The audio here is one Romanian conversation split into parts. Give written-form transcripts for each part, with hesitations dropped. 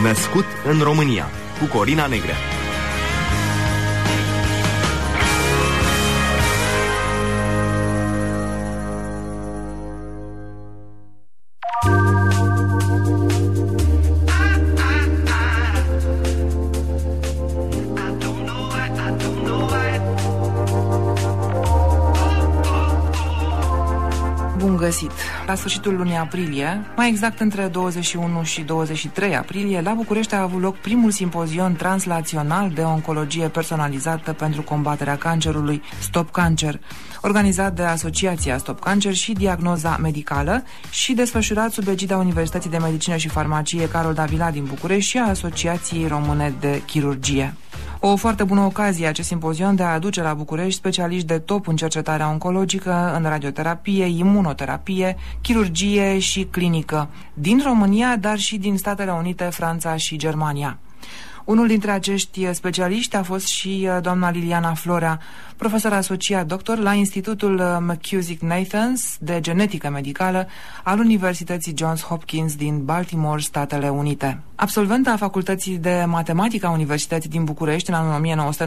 Născut în România, cu Corina Negrea. Găsit. La sfârșitul lunii aprilie, mai exact între 21 și 23 aprilie, la București a avut loc primul simpozion translațional de oncologie personalizată pentru combaterea cancerului, Stop Cancer, organizat de Asociația Stop Cancer și Diagnoza Medicală și desfășurat sub egida Universității de Medicină și Farmacie Carol Davila din București și a Asociației Române de Chirurgie. O foarte bună ocazie acest simpozion de a aduce la București specialiști de top în cercetarea oncologică, în radioterapie, imunoterapie, chirurgie și clinică, din România, dar și din Statele Unite, Franța și Germania. Unul dintre acești specialiști a fost și doamna Liliana Florea, profesor asociat doctor la Institutul McKusick-Nathans de genetică medicală al Universității Johns Hopkins din Baltimore, Statele Unite. Absolventă a Facultății de Matematică a Universității din București în anul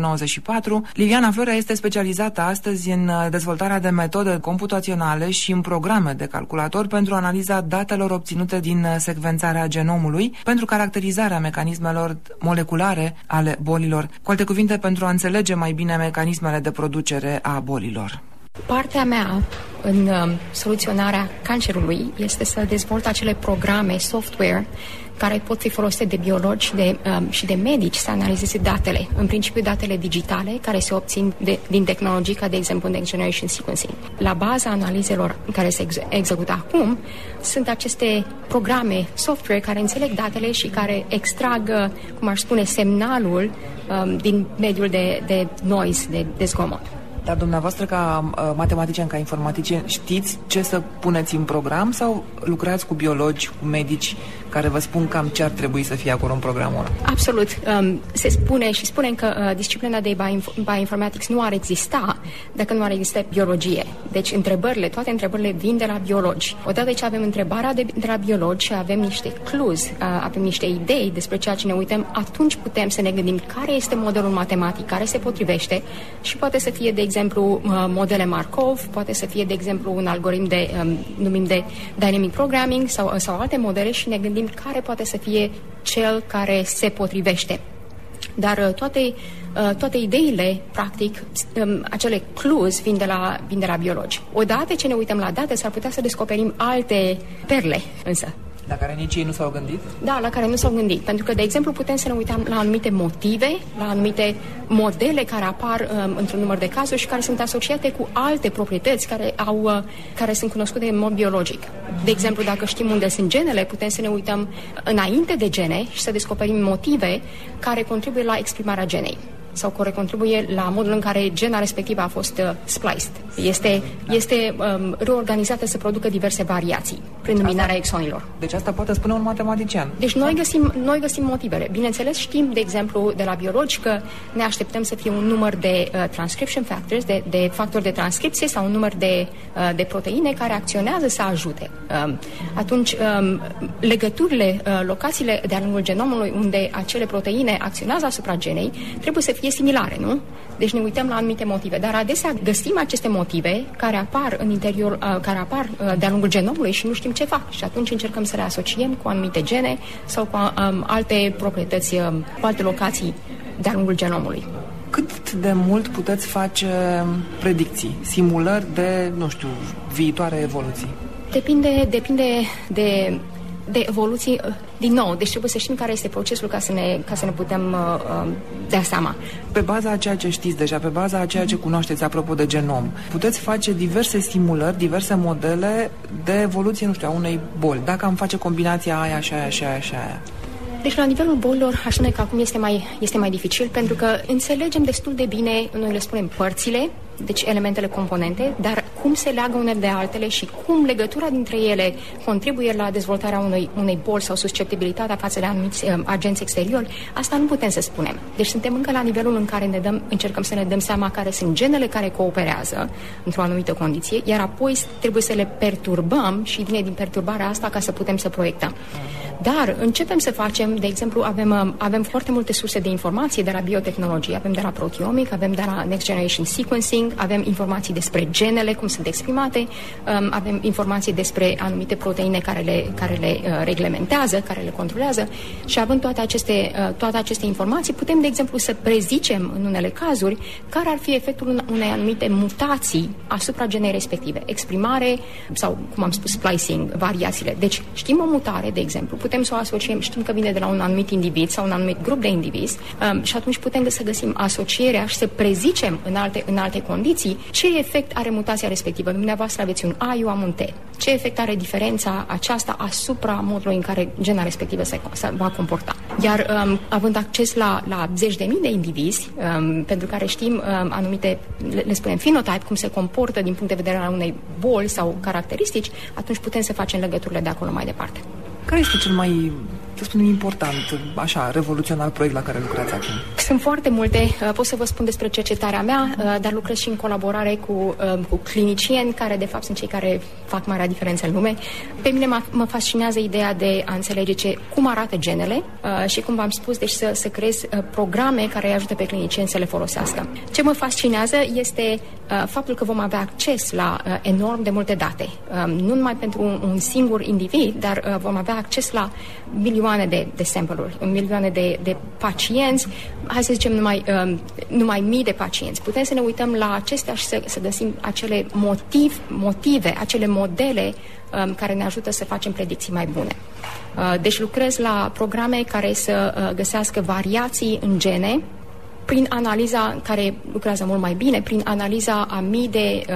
1994, Liliana Florea este specializată astăzi în dezvoltarea de metode computaționale și în programe de calculator pentru analiza datelor obținute din secvențarea genomului, pentru caracterizarea mecanismelor moleculare ale bolilor, cu alte cuvinte, pentru a înțelege mai bine mecanismele de producere a bolilor. Partea mea în soluționarea cancerului este să dezvolt acele programe, software, care pot fi folosite de biologi și de medici să analizeze datele, în principiu datele digitale care se obțin din tehnologii ca, de exemplu, Next Generation Sequencing. La baza analizelor care se execută acum sunt aceste programe, software, care înțeleg datele și care extrag, cum aș spune, semnalul din mediul de noise, de zgomot. Dar dumneavoastră, ca matematician, ca informatician, știți ce să puneți în program sau lucrați cu biologi, cu medici care vă spun cam ce ar trebui să fie acolo în programul ăla? Absolut. Se spune și spunem că disciplina de bioinformatics nu ar exista dacă nu ar exista biologie. Deci toate întrebările vin de la biologi. Odată ce avem întrebarea de la biologi și avem niște clues, avem niște idei despre ceea ce ne uităm, atunci putem să ne gândim care este modelul matematic care se potrivește și poate să fie, de exemplu, modele Markov, poate să fie, de exemplu, un algoritm numim de dynamic programming sau alte modele și ne gândim care poate să fie cel care se potrivește. Dar toate ideile, practic, acele clues vin de la biologi. Odată ce ne uităm la date, s-ar putea să descoperim alte perle, însă. La care nici ei nu s-au gândit? Da, la care nu s-au gândit. Pentru că, de exemplu, putem să ne uităm la anumite motive, la anumite modele care apar într-un număr de cazuri și care sunt asociate cu alte proprietăți care sunt cunoscute în mod biologic. De exemplu, dacă știm unde sunt genele, putem să ne uităm înainte de gene și să descoperim motive care contribuie la exprimarea genei sau care contribuie la modul în care gena respectivă a fost spliced. Este reorganizată să producă diverse variații prin numinarea exonilor. Deci asta poate spune un matematician. Deci noi găsim motivele. Bineînțeles, știm, de exemplu, de la biologi că ne așteptăm să fie un număr de transcription factors, de factori de transcripție sau un număr de proteine care acționează să ajute. Atunci, legăturile, locațiile de-a lungul genomului unde acele proteine acționează asupra genei trebuie să fie similare, nu? Deci ne uităm la anumite motive, dar adesea găsim aceste motive care apar în interior, care apar de-a lungul genomului și nu știm ce fac. Și atunci încercăm să le asociem cu anumite gene sau cu alte proprietăți, cu alte locații de-a lungul genomului. Cât de mult puteți face predicții, simulări de, nu știu, viitoare evoluții? Depinde de evoluții, din nou, deci trebuie să știm care este procesul ca să ne putem da seama. Pe baza a ceea ce știți deja, pe baza a ceea ce cunoașteți apropo de genom, puteți face diverse simulări, diverse modele de evoluție, nu știu, a unei boli. Dacă am face combinația aia și aia și aia și aia. Deci la nivelul bolilor, aș spune că acum este mai dificil, pentru că înțelegem destul de bine, noi le spunem părțile, deci elementele componente, dar cum se leagă unele de altele și cum legătura dintre ele contribuie la dezvoltarea unei boli sau susceptibilitatea față de anumiți agenți exteriori, asta nu putem să spunem. Deci suntem încă la nivelul în care încercăm să ne dăm seama care sunt genele care cooperează într-o anumită condiție, iar apoi trebuie să le perturbăm și vine din perturbarea asta ca să putem să proiectăm. Dar începem să facem, de exemplu, avem foarte multe surse de informații de la biotehnologie, avem de la proteomic, avem de la Next Generation Sequencing, avem informații despre genele, cum sunt exprimate, avem informații despre anumite proteine care le reglementează, care le controlează și având toate aceste informații, putem, de exemplu, să prezicem în unele cazuri care ar fi efectul unei anumite mutații asupra genei respective, exprimare sau, cum am spus, splicing, variațiile. Deci știm o mutare, de exemplu, putem să o asociem, știm că vine de la un anumit individ sau un anumit grup de indivizi și atunci putem să găsim asocierea și să prezicem în alte condiții ce efect are mutația respectivă. Dumneavoastră aveți un A, eu am un T. Ce efect are diferența aceasta asupra modului în care gena respectivă se va comporta. Iar având acces la zeci de mii de indivizi, pentru care știm anumite, le spunem phenotype, cum se comportă din punct de vedere al unei boli sau caracteristici, atunci putem să facem legăturile de acolo mai departe. Care este cel mai, să spunem, important, așa, revoluționar proiect la care lucrați acum? Sunt foarte multe. Pot să vă spun despre cercetarea mea, dar lucrez și în colaborare cu clinicieni, care de fapt sunt cei care fac marea diferență în lume. Pe mine mă fascinează ideea de a înțelege cum arată genele și, cum v-am spus, deci să creez programe care îi ajută pe clinicieni să le folosească. Ce mă fascinează este faptul că vom avea acces la enorm de multe date. Nu numai pentru un singur individ, dar vom avea acces la milioane de sample-uri, milioane de pacienți, hai să zicem numai mii de pacienți. Putem să ne uităm la acestea și să găsim acele motive, acele modele care ne ajută să facem predicții mai bune. Deci lucrez la programe care să găsească variații în gene prin analiza, care lucrează mult mai bine, prin analiza a mii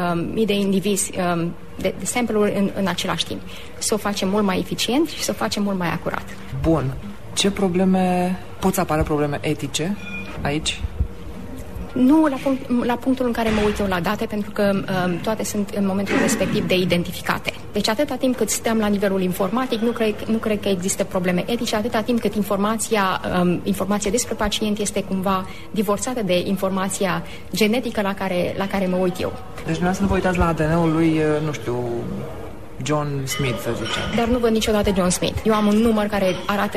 de indivizi, de sample-uri în același timp. Să o facem mult mai eficient și să o facem mult mai acurat. Bun. Ce probleme, pot să apară probleme etice aici? Nu la punctul în care mă uit eu la date, pentru că toate sunt în momentul respectiv de identificate. Deci atâta timp cât stăm la nivelul informatic, nu cred că există probleme etice, atâta timp cât informația despre pacient este cumva divorțată de informația genetică la care mă uit eu. Deci nu să nu vă uitați la ADN-ul lui, nu știu, John Smith, să zicem. Dar nu văd niciodată John Smith. Eu am un număr care arată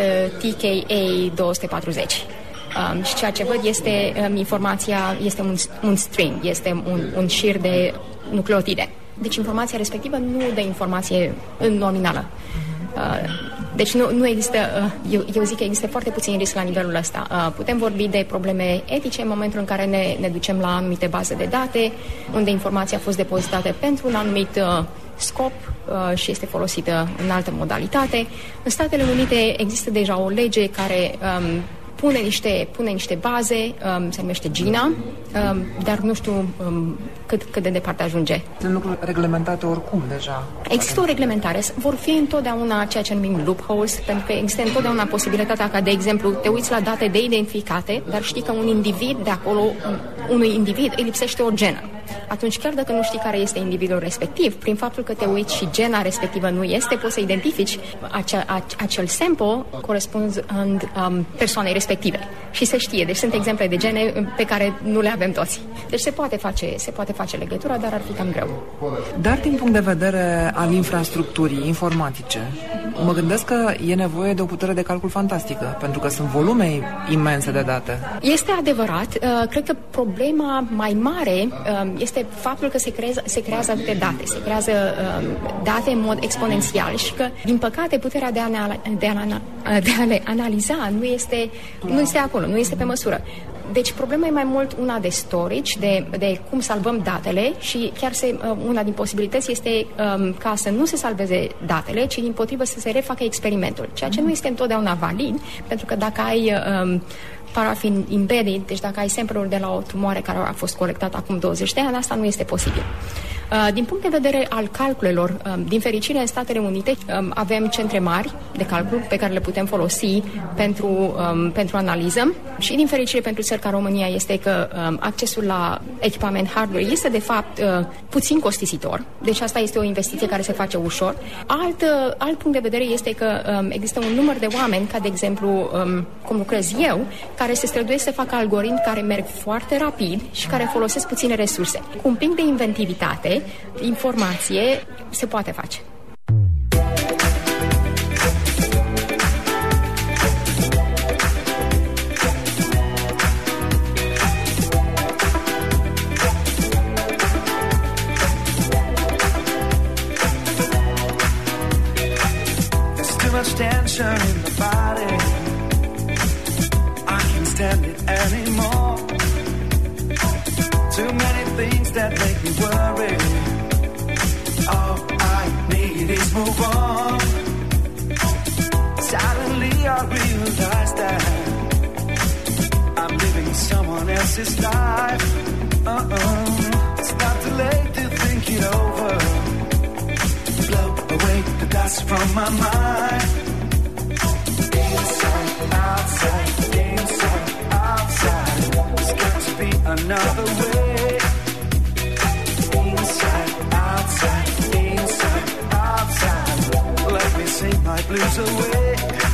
TKA 240. Și ceea ce văd este informația, este un string, este un șir de nucleotide. Deci informația respectivă nu dă informație nominală. Deci nu există, eu zic că există foarte puțin risc la nivelul ăsta. Putem vorbi de probleme etice în momentul în care ne ducem la anumite baze de date, unde informația a fost depozitată pentru un anumit scop și este folosită în altă modalitate. În Statele Unite există deja o lege care pune niște baze, se numește GINA, dar nu știu cât de departe ajunge. Sunt lucruri reglementate oricum deja. Există o reglementare. Vor fi întotdeauna ceea ce numim loopholes, pentru că există întotdeauna posibilitatea ca, de exemplu, te uiți la date de identificate, dar știi că unui individ îi lipsește o genă. Atunci, chiar dacă nu știi care este individul respectiv, prin faptul că te uiți și gena respectivă nu este, poți să identifici acel sample corespunzând persoanei respective. Și se știe. Deci sunt exemple de gene pe care nu le avem toți. Deci se poate face legătura, dar ar fi cam greu. Dar din punct de vedere al infrastructurii informatice, mă gândesc că e nevoie de o putere de calcul fantastică, pentru că sunt volume imense de date. Este adevărat. Cred că problema mai mare este faptul că se creează atâtea date. Se creează date în mod exponențial și că, din păcate, puterea de a le analiza nu este acolo, nu este pe măsură. Deci problema e mai mult una de storage, de cum salvăm datele și chiar una din posibilități este ca să nu se salveze datele, ci dimpotrivă să se refacă experimentul, ceea ce nu este întotdeauna valid, pentru că dacă ai paraffin embedded, deci dacă ai sample-uri de la o tumoare care a fost colectată acum 20 de ani, asta nu este posibil. Din punct de vedere al calculelor, din fericire în Statele Unite avem centre mari de calcul pe care le putem folosi pentru analiză și din fericire pentru țări ca România este că accesul la echipament hardware este de fapt puțin costisitor, deci asta este o investiție care se face ușor. Alt punct de vedere este că există un număr de oameni, ca de exemplu cum lucrez eu, care se străduiesc să facă algoritmi care merg foarte rapid și care folosesc puține resurse. Cu un pic de inventivitate, informație se poate face. tension in the body. I can't stand it anymore. Too many things that make me worry. All I need is move on. Suddenly I realize that I'm living someone else's life. It's not too late to think it over. Blow away the dust from my mind. Inside, outside, inside, outside. There's got to be another way. Inside, outside, inside, outside. Let me sing my blues away.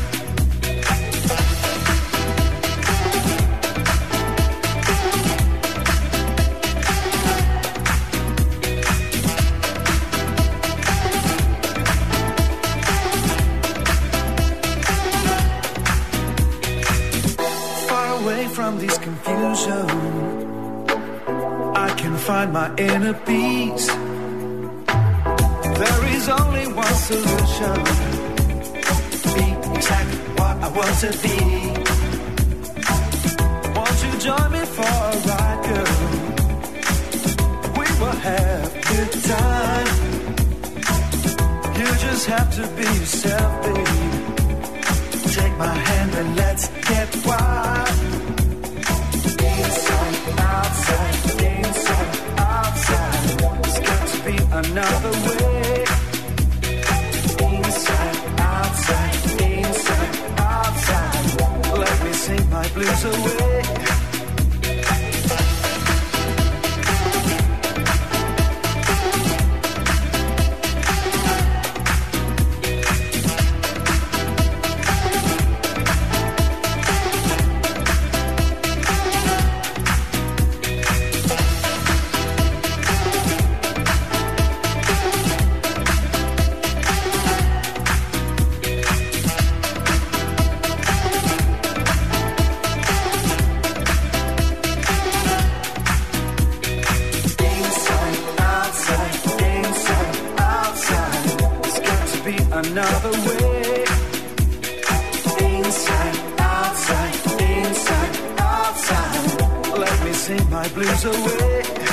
From this confusion, I can find my inner peace. There is only one solution. Be exactly what I want to be. Won't you join me for a ride, girl? We will have a good time. You just have to be yourself, baby. Take my hand and let's get wild. Inside, outside, inside, outside. There's got to be another way. Inside, outside, inside, outside. Let me sing my blues away. Another way. Inside, outside, inside, outside. Let me sing my blues away.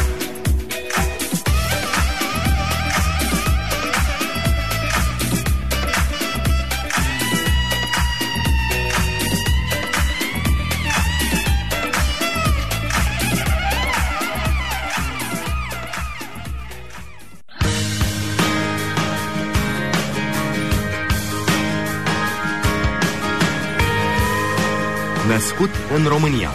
Născut în România.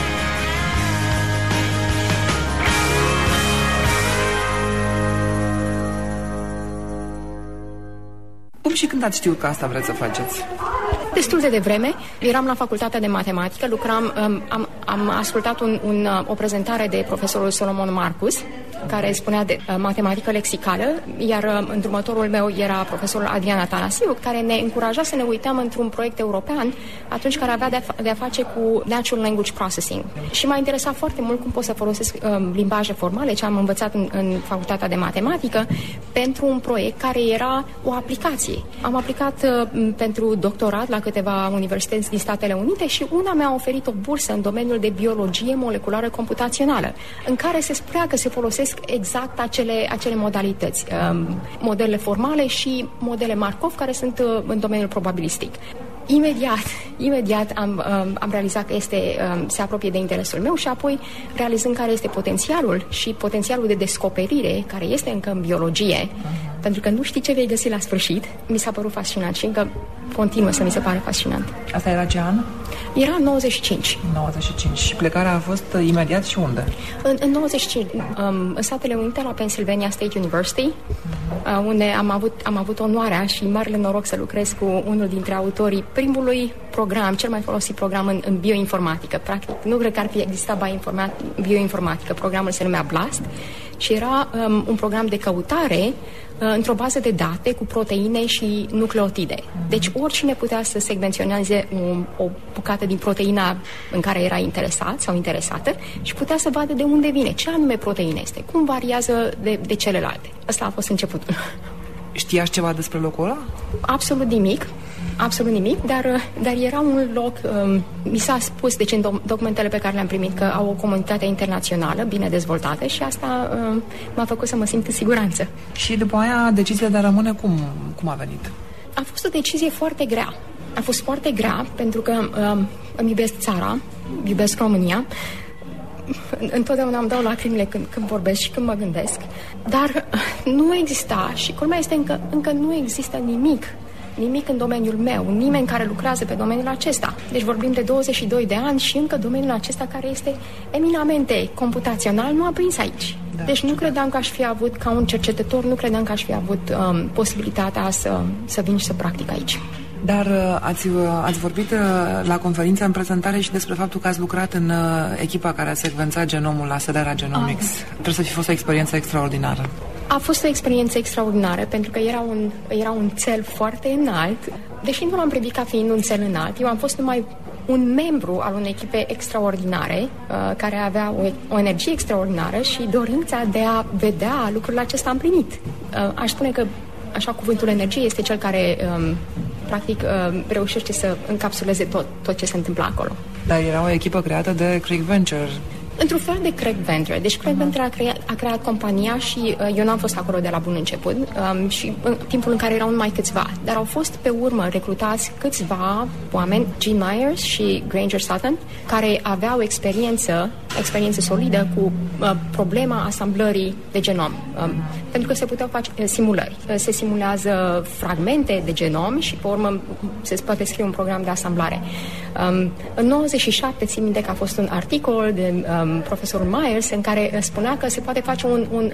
Cum și când ați știut că asta vreți să faceți? Destul de devreme, eram la facultatea de matematică, lucram, am ascultat o prezentare de profesorul Solomon Marcus, care spunea de matematică lexicală, iar îndrumătorul meu era profesorul Adrian Atanasiu, care ne încuraja să ne uităm într-un proiect european atunci care avea de-a face cu Natural Language Processing. Și m-a interesat foarte mult cum pot să folosesc limbaje formale, ce am învățat în facultatea de matematică, pentru un proiect care era o aplicație. Am aplicat pentru doctorat la câteva universități din Statele Unite și una mi-a oferit o bursă în domeniul de biologie moleculară computațională, în care se spunea că se folosesc exact acele modalități, modele formale și modele Markov, care sunt în domeniul probabilistic. Imediat am realizat că se apropie de interesul meu și apoi, realizând care este potențialul de descoperire care este încă în biologie, pentru că nu știi ce vei găsi la sfârșit, mi s-a părut fascinant și încă continuă să mi se pare fascinant. Asta era ce an? Era în 95. 95. Și plecarea a fost imediat și unde? În 95, în Statele Unite, la Pennsylvania State University, unde am avut onoarea și marele noroc să lucrez cu unul dintre autorii primului program, cel mai folosit program în bioinformatică. Practic, nu cred că ar fi existat bioinformatică. Programul se numea BLAST și era un program de căutare într-o bază de date cu proteine și nucleotide. Deci oricine putea să segmenționeze o bucată din proteina în care era interesat sau interesată și putea să vadă de unde vine, ce anume proteină este, cum variază de celelalte. Asta a fost începutul. Știați ceva despre locul ăla? Absolut nimic. Absolut nimic, dar era un loc, mi s-a spus, deci în documentele pe care le-am primit, că au o comunitate internațională bine dezvoltată și asta m-a făcut să mă simt în siguranță. Și după aia, decizia de a rămâne, cum a venit? A fost o decizie foarte grea. A fost foarte grea pentru că îmi iubesc țara, iubesc România. Întotdeauna îmi dau lacrimile când vorbesc și când mă gândesc. Dar nu exista și culmea este încă nu există nimic în domeniul meu, nimeni care lucrează pe domeniul acesta. Deci vorbim de 22 de ani și încă domeniul acesta, care este eminamente computațional, nu a prins aici. Da, deci nu credeam că aș fi avut, ca un cercetător, nu credeam că aș fi avut posibilitatea să vin și să practic aici. Dar ați vorbit la conferință, în prezentare, și despre faptul că ați lucrat în echipa care a secvențat genomul la Celera Genomics. Trebuie să fi fost o experiență extraordinară. A fost o experiență extraordinară pentru că era un cel foarte înalt. Deși nu l-am privit ca fiind un cel înalt, eu am fost numai un membru al unei echipe extraordinare care avea o energie extraordinară și dorința de a vedea lucrurile acestea împlinit. Aș spune că așa cuvântul energie este cel care practic reușește să încapsuleze tot ce se întâmplă acolo. Dar era o echipă creată de Craig Venture. Într-un fel de Craig Venture. Deci Craig Venture a creat compania și eu n-am fost acolo de la bun început și în timpul în care erau numai câțiva. Dar au fost pe urmă recrutați câțiva oameni, Gene Myers și Granger Sutton, care aveau experiență solidă cu problema asamblării de genom. Pentru că se puteau face simulări. Se simulează fragmente de genom și pe urmă se poate scrie un program de asamblare. În 97 țin minte că a fost un articol de profesorul Myers în care spunea că se poate face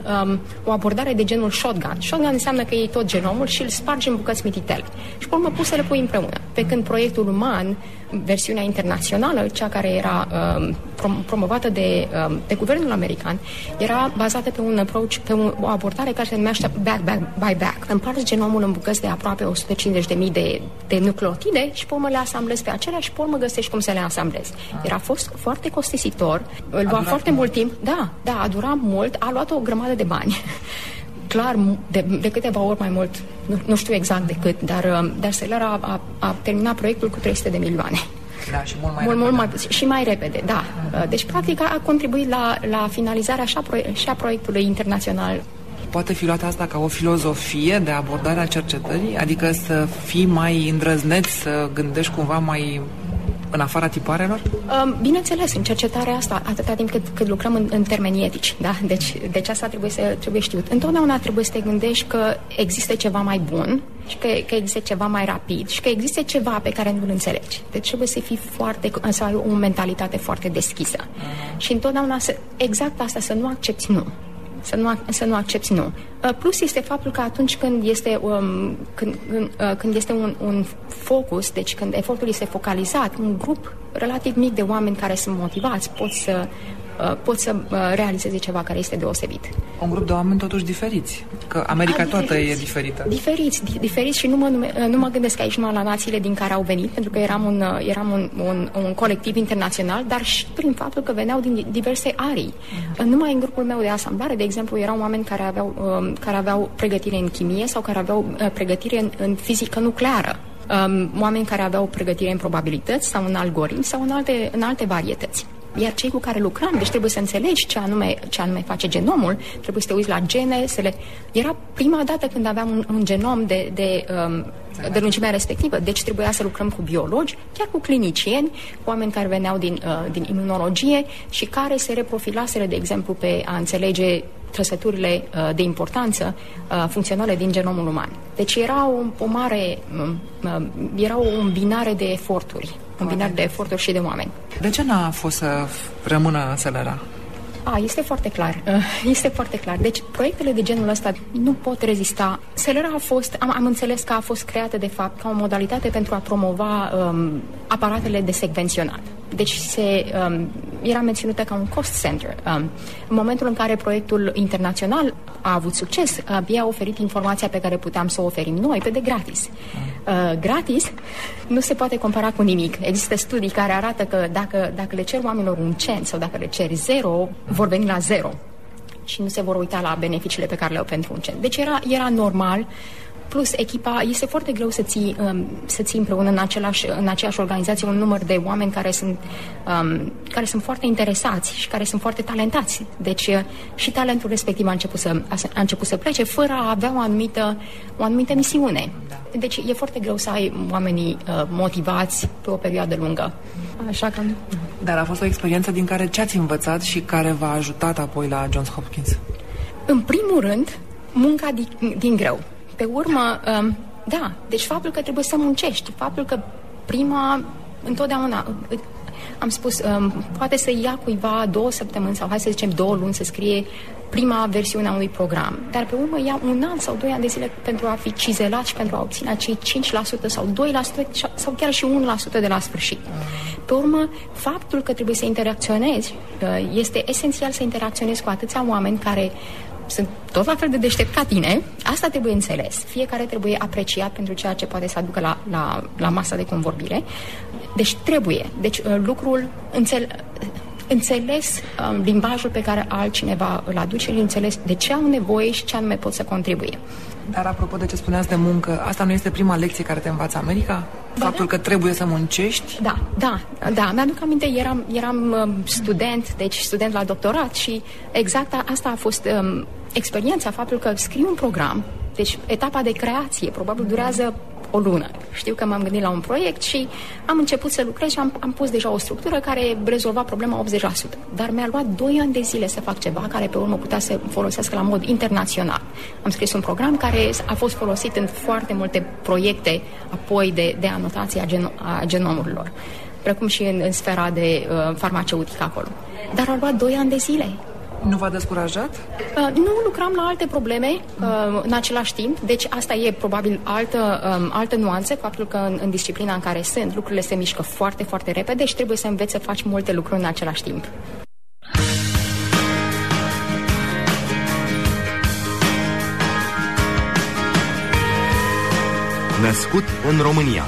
o abordare de genul shotgun. Shotgun înseamnă că iei tot genomul și îl spargi în bucăți mititele. Și pe urmă poți să le pui împreună. Pe când proiectul uman, versiunea internațională, cea care era promovată de guvernul american, era bazată pe un approach, pe o abordare care se numește back by back. Împarți genomul în bucăți de aproape 150.000 de nucleotide și pe urmă le asamblezi pe acelea și pe urmă găsești cum să le asamblezi. Era fost foarte costisitor, îl lua foarte mult timp. Da, a durat mult, a luat o grămadă de bani. Clar, de câteva ori mai mult, nu știu exact de cât, dar Celera a terminat proiectul cu 300 de milioane. Da, și mult mai puțin, și mai repede, da. Deci, practic, a contribuit la finalizarea și a proiectului internațional. Poate fi luată asta ca o filozofie de abordare a cercetării? Adică să fii mai îndrăzneț, să gândești cumva mai în afara tiparelor? Bineînțeles, în cercetarea asta, atâta timp cât lucrăm în termeni etici, da? Deci asta trebuie știut. Întotdeauna trebuie să te gândești că există ceva mai bun și că există ceva mai rapid și că există ceva pe care nu-l înțelegi. Deci trebuie să fii să ai o mentalitate foarte deschisă. Și întotdeauna exact asta, să nu accepti nu. Să nu accepti nu. Plus este faptul că atunci când este un focus, deci când efortul este focalizat, un grup relativ mic de oameni care sunt motivați pot să realizeze ceva care este deosebit. Un grup de oameni totuși diferiți, că America toată e diferită. Diferiți și nu mă gândesc aici numai la națiile din care au venit, pentru că eram un colectiv internațional, dar și prin faptul că veneau din diverse arii. Numai în grupul meu de asamblare, de exemplu, erau oameni care aveau pregătire în chimie sau care aveau pregătire în fizică nucleară. Oameni care aveau pregătire în probabilități sau în algoritmi sau în alte varietăți. Iar cei cu care lucram, deci trebuie să înțelegi ce anume face genomul, trebuie să te uiți la gene, Era prima dată când aveam un genom de lungimea respectivă, deci trebuia să lucrăm cu biologi, chiar cu clinicieni, cu oameni care veneau din imunologie și care se reprofilaseră, de exemplu, pe a înțelege trăsăturile de importanță funcționale din genomul uman. Deci era era o îmbinare de eforturi. Îmbinare de eforturi și de oameni. De ce n-a fost să rămână în Celera? Este foarte clar. Este foarte clar. Deci, proiectele de genul ăsta nu pot rezista. Celera am înțeles că a fost creată, de fapt, ca o modalitate pentru a promova aparatele de secvenționat. Deci era menținută ca un cost center. În momentul în care proiectul internațional a avut succes, abia oferit informația pe care puteam să o oferim noi, pe de gratis. Gratis nu se poate compara cu nimic. Există studii care arată că dacă le cer oamenilor un cent sau dacă le ceri 0, vor veni la 0 și nu se vor uita la beneficiile pe care le au pentru un cent. Deci era normal plus echipa, este foarte greu să ții împreună în aceeași organizație un număr de oameni care sunt foarte interesați și care sunt foarte talentați. Deci și talentul respectiv a început să plece fără a avea o anumită misiune. Deci e foarte greu să ai oamenii motivați pe o perioadă lungă. Așa că... Dar a fost o experiență din care ce ați învățat și care v-a ajutat apoi la Johns Hopkins? În primul rând, munca din greu. Pe urmă, da, deci faptul că trebuie să muncești, faptul că întotdeauna, am spus, poate să ia cuiva 2 săptămâni sau hai să zicem 2 luni să scrie prima versiune a unui program, dar pe urmă ia 1 an sau 2 ani de zile pentru a fi cizelat și pentru a obține acei 5% sau 2% sau chiar și 1% de la sfârșit. Pe urmă, faptul că trebuie să interacționezi, este esențial să interacționezi cu atâția oameni care sunt tot la fel de deștept ca tine, asta trebuie înțeles. Fiecare trebuie apreciat pentru ceea ce poate să aducă la masa de convorbire. Deci trebuie. Deci lucrul înțeles limbajul pe care altcineva îl aduce, înțeles de ce au nevoie și ce anume pot să contribuie. Dar apropo de ce spuneați de muncă, asta nu este prima lecție care te învață America? Faptul că trebuie să muncești? Da. Mi-aduc aminte, eram student la doctorat și exact asta a fost experiența, faptul că scriu un program, deci etapa de creație probabil durează o lună. Știu că m-am gândit la un proiect și am început să lucrez și am pus deja o structură care rezolva problema 80%. Dar mi-a luat 2 ani de zile să fac ceva care pe urmă putea să folosească la mod internațional. Am scris un program care a fost folosit în foarte multe proiecte apoi de anotație a genomurilor, precum și în sfera de farmaceutică acolo. Dar a luat 2 ani de zile. Nu v-a descurajat? Nu, lucram la alte probleme în același timp, deci asta e probabil altă nuanță, faptul că în disciplina în care sunt, lucrurile se mișcă foarte, foarte repede și trebuie să înveți să faci multe lucruri în același timp. Născut în România.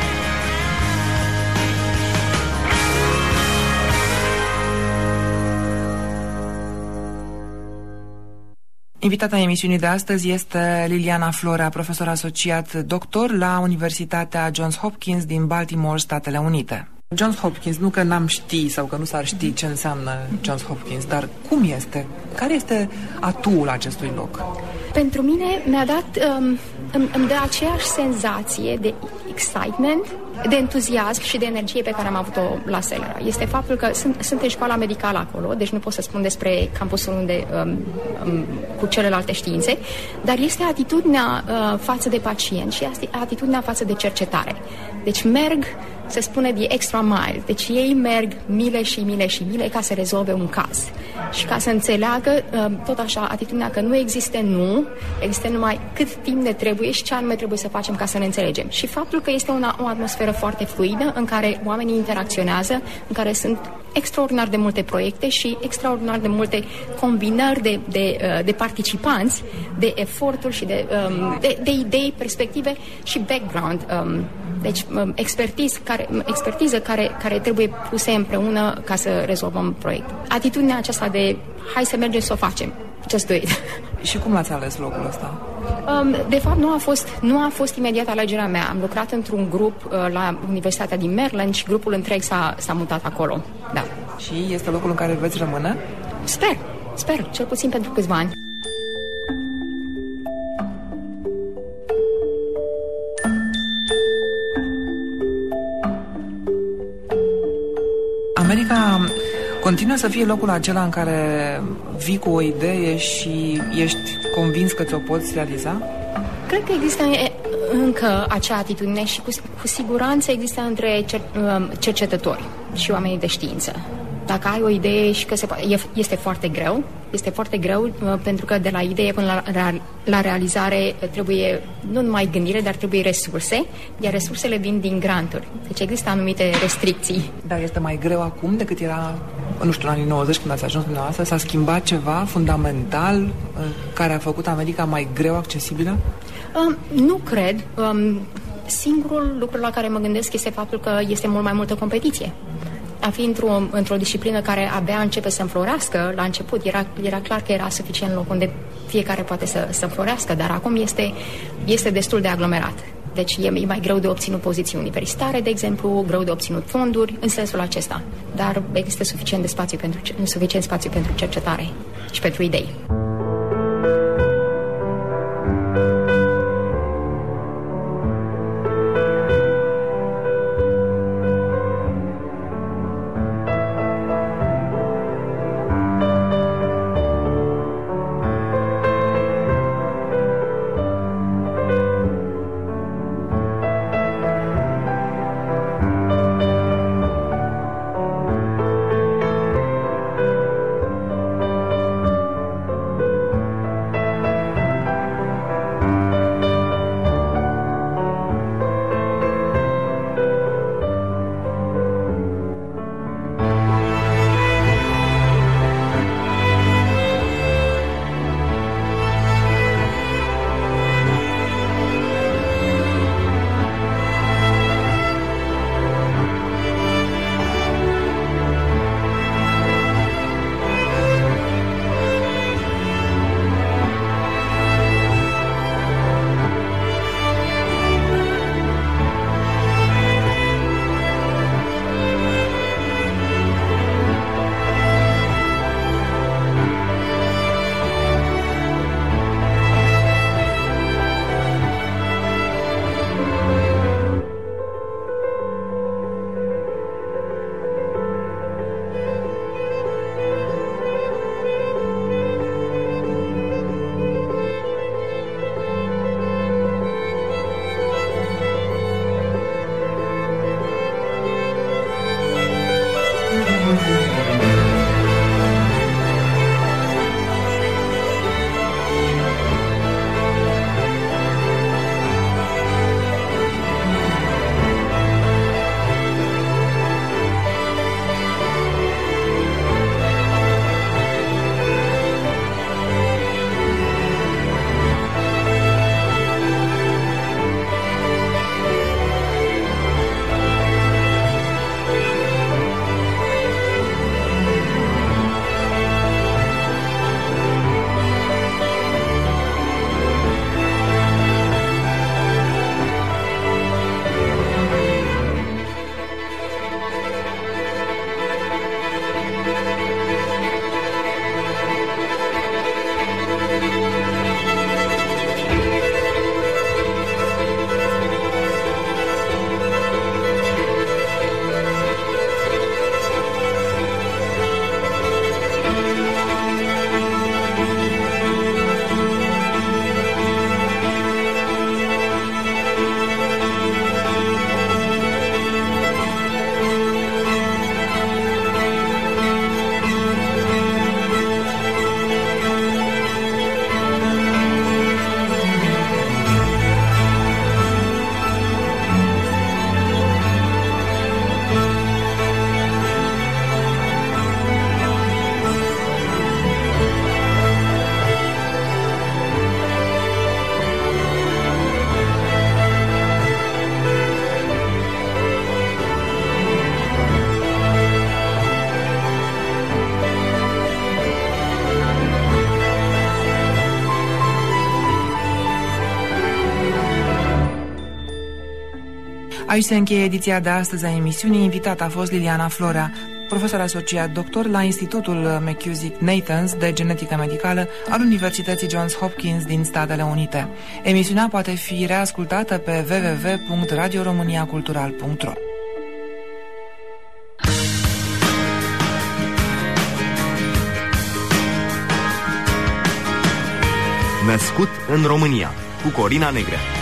Invitata emisiunii de astăzi este Liliana Florea, profesor asociat doctor la Universitatea Johns Hopkins din Baltimore, Statele Unite. Johns Hopkins, nu că n-am ști sau că nu s-ar ști ce înseamnă Johns Hopkins, dar cum este? Care este atuul acestui loc? Pentru mine îmi dă aceeași senzație de excitement, de entuziasm și de energie pe care am avut-o la Celera. Este faptul că sunt în școala medicală acolo, deci nu pot să spun despre campusul unde cu celelalte științe, dar este atitudinea față de pacient și atitudinea față de cercetare. Deci merg, se spune, de extra mile. Deci ei merg mile și mile și mile ca să rezolve un caz. Și ca să înțeleagă, tot așa, atitudinea că nu există există numai cât timp ne trebuie și ce anume trebuie să facem ca să ne înțelegem. Și faptul că este o atmosferă foarte fluidă, în care oamenii interacționează, în care sunt extraordinar de multe proiecte și extraordinar de multe combinări de participanți, de eforturi și de idei, perspective și background. Deci expertiză care trebuie puse împreună ca să rezolvăm proiectul. Atitudinea aceasta de hai să mergem să o facem. Just do it. Și cum l-ați ales locul ăsta? De fapt, nu a fost imediat alegerea mea. Am lucrat într-un grup la Universitatea din Maryland și grupul întreg s-a mutat acolo. Da. Și este locul în care veți rămâne? Sper, cel puțin pentru câțiva ani. America continuă să fie locul acela în care vii cu o idee și ești convins că ți-o poți realiza? Cred că există încă acea atitudine și cu siguranță există între cercetători și oamenii de știință. Dacă ai o idee și că este foarte greu, pentru că de la idee până la realizare trebuie nu numai gândire, dar trebuie resurse, iar resursele vin din granturi. Deci există anumite restricții. Dar este mai greu acum decât era, nu știu, în anii 90 când ați ajuns dumneavoastră? S-a schimbat ceva fundamental care a făcut America mai greu accesibilă? Nu cred. Singurul lucru la care mă gândesc este faptul că este mult mai multă competiție. A fi într-o disciplină care abia începe să înflorească, la început era clar că era suficient loc unde fiecare poate să înflorească, dar acum este destul de aglomerat. Deci e mai greu de obținut poziții universitare, de exemplu, greu de obținut fonduri în sensul acesta. Dar există suficient spațiu pentru cercetare și pentru idei. Aici se încheie ediția de astăzi a emisiunii. Invitată a fost Liliana Florea, profesor asociat doctor la Institutul McKusick-Nathans de Genetică Medicală al Universității Johns Hopkins din Statele Unite. Emisiunea poate fi reascultată pe www.radioromaniacultural.ro. Născut în România cu Corina Negre.